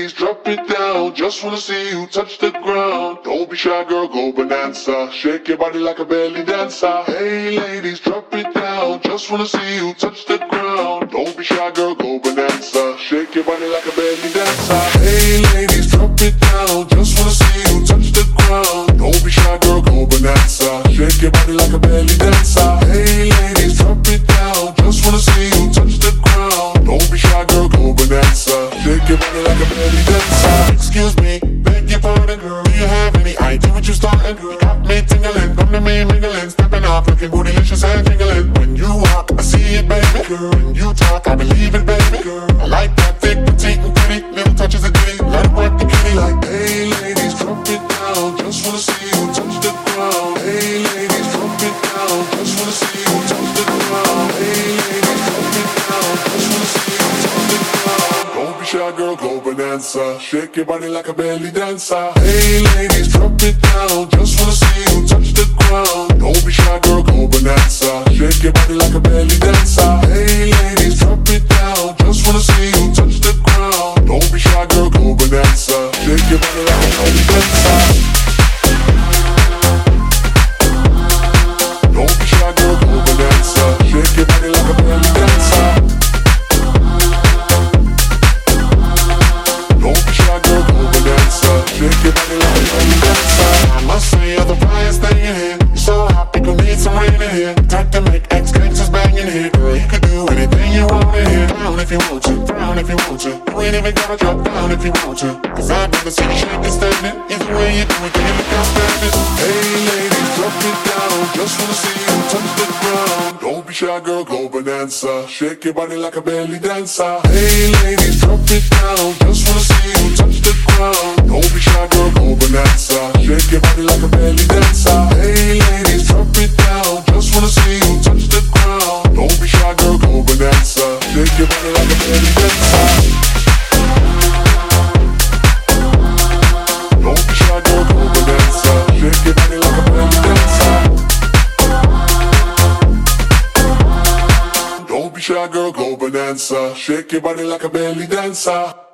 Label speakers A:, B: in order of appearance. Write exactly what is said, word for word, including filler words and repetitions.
A: ladies, drop it down. Just wanna see you touch the ground. Don't be shy, girl, go bonanza. Shake your body like a belly dancer. Hey ladies, drop it down. Just wanna see you touch the ground. Don't be shy, girl, go bonanza. Shake your body like a belly dancer. Hey ladies, drop it down. Just wanna see you touch the ground. Don't be shy, girl, go bonanza. Shake your body like a belly dancer. Hey ladies, drop it down. Just wanna see you touch the ground. Don't be shy, girl, go bonanza. Shake your body like a belly dancer.
B: Excuse me, beg your pardon, girl. Do you have any idea what you starting, girl? Got me tingling, come to me mingling, stepping off, looking bootylicious and jingling. When you walk, I see it, baby, girl. When you talk, I believe it, baby, girl. I like that thick, petite, and pretty, little touches of ditty. Let it work the kitty like,
A: hey ladies, drop it down. Just wanna see you touch the ground. Hey ladies, drop it down. Just wanna see you touch the ground. Hey ladies, drop it down. Just wanna see you touch the ground. Don't be shy, girl, go bonanza. Shake your body like a belly dancer. Hey ladies, drop it down. Just wanna see you touch the ground. Don't be shy, girl, go bonanza. Shake your body like a belly dancer. Hey ladies, drop it down. Just wanna see you touch the ground. Don't be shy, girl, go bonanza. Shake your body like a belly dancer. Don't be shy, girl, go bonanza. Shake your body like a belly dancer. Don't be shy, girl, go bonanza. Shake your body like a belly dancer.
B: I must say you're the brightest thing in here. You're so hot, people need some rain in here. Type to make ex-gangsters bang in here. Girl, you could do anything you want in here. Down if you want to, down if you want to. You ain't even gotta drop down if you want to. Cause I'd never see you shake and standing. Either way you do it, then you look outstanding.
A: Hey ladies, drop it down. Just wanna see you touch the ground. Don't be shy, girl, go bonanza. Shake your body like a belly dancer. Hey ladies, drop it down. Just wanna see you touch the ground. Don't be shy, girl, go bonanza. Shake your body like a belly dancer. Hey ladies, drop it down. Just wanna see you touch the ground. Don't be shy, girl, go bonanza. Shake your body like a belly dancer. Don't be shy, girl, go bonanza. Shake your body like a belly dancer. Don't be shy, girl, go bonanza. Shake your body like a belly dancer.